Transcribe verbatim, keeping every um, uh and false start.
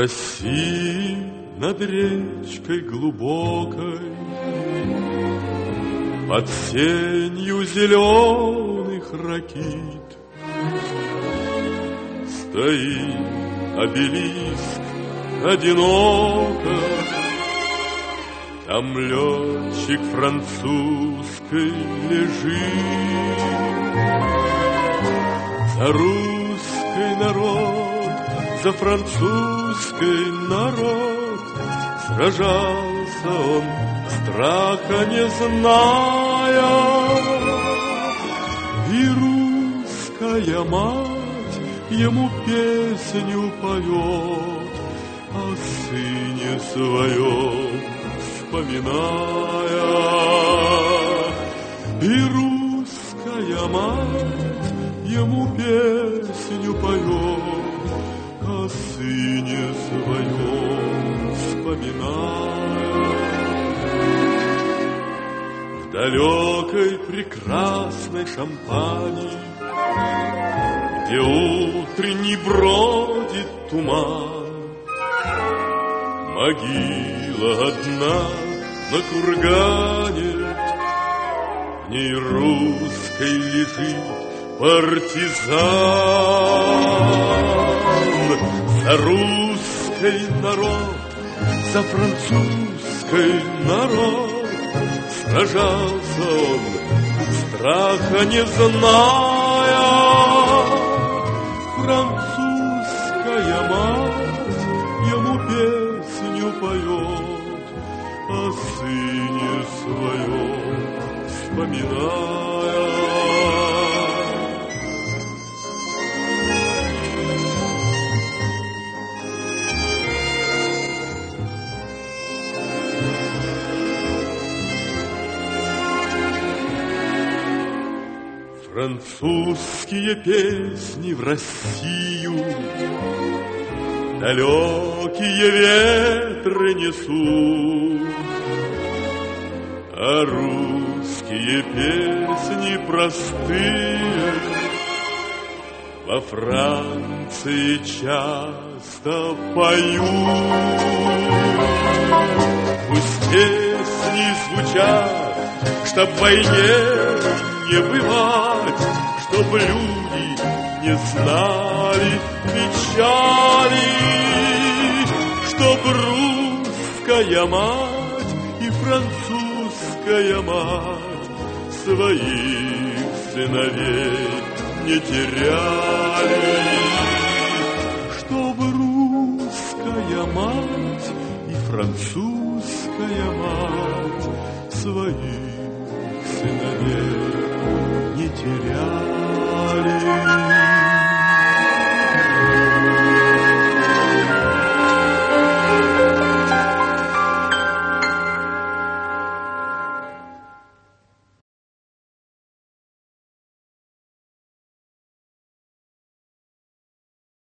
России над речкой глубокой, под сенью зеленых ракит, стоит обелиск одиноко. Там летчик французской лежит. За русский народ, за французский народ сражался он, страха не зная. И русская мать ему песню поет, о сыне своем вспоминая. И русская мать ему песню поет, о сыне своем вспоминая. В далекой прекрасной Шампании, где утренний бродит туман, могила одна на кургане, в ней русской лежит партизан. За русский народ, за французский народ сражался он, страха не зная. Французская мать ему песню поет, о сыне своем вспоминая. Французские песни в Россию далекие ветры несут, а русские песни простые во Франции часто поют. Пусть песни звучат, чтоб войне не бывать, чтоб люди не знали печали, чтоб русская мать и французская мать своих сыновей не теряли.